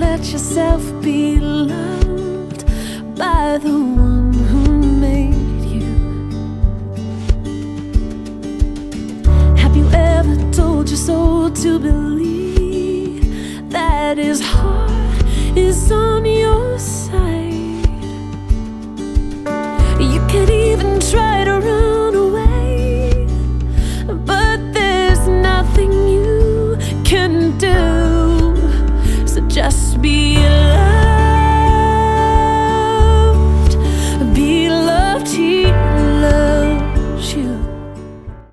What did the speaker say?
let yourself be loved by the one who made you. Have you ever told your soul to believe that his heart is on your side? You can even try to run away, but there's nothing you can do. So just be